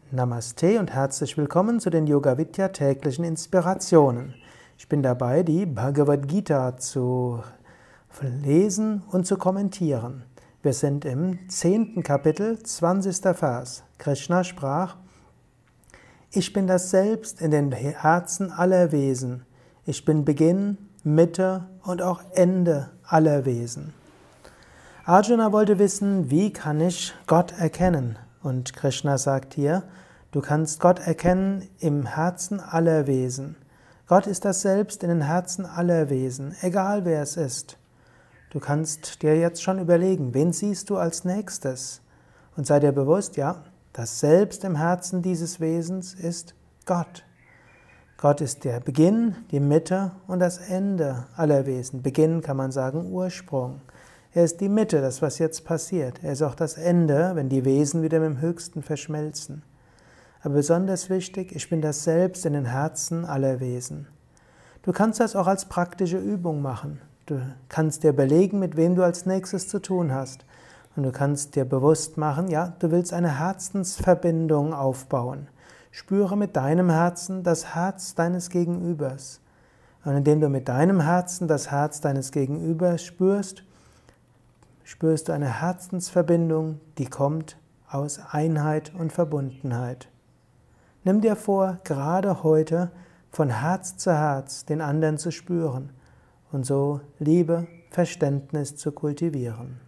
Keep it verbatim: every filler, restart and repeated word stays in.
Namaste und herzlich willkommen zu den Yoga Vidya täglichen Inspirationen. Ich bin dabei, die Bhagavad Gita zu lesen und zu kommentieren. Wir sind im zehnten Kapitel, zwanzigster Vers. Krishna sprach: Ich bin das Selbst in den Herzen aller Wesen. Ich bin Beginn, Mitte und auch Ende aller Wesen. Arjuna wollte wissen, wie kann ich Gott erkennen? Und Krishna sagt hier: Du kannst Gott erkennen im Herzen aller Wesen. Gott ist das Selbst in den Herzen aller Wesen, egal wer es ist. Du kannst dir jetzt schon überlegen, wen siehst du als nächstes? Und sei dir bewusst, ja, das Selbst im Herzen dieses Wesens ist Gott. Gott ist der Beginn, die Mitte und das Ende aller Wesen. Beginn kann man sagen Ursprung. Er ist die Mitte, das was jetzt passiert. Er ist auch das Ende, wenn die Wesen wieder mit dem Höchsten verschmelzen. Aber besonders wichtig, ich bin das Selbst in den Herzen aller Wesen. Du kannst das auch als praktische Übung machen. Du kannst dir überlegen, mit wem du als nächstes zu tun hast. Und du kannst dir bewusst machen, ja, du willst eine Herzensverbindung aufbauen. Spüre mit deinem Herzen das Herz deines Gegenübers. Und indem du mit deinem Herzen das Herz deines Gegenübers spürst, spürst du eine Herzensverbindung, die kommt aus Einheit und Verbundenheit. Nimm dir vor, gerade heute von Herz zu Herz den anderen zu spüren und so Liebe, Verständnis zu kultivieren.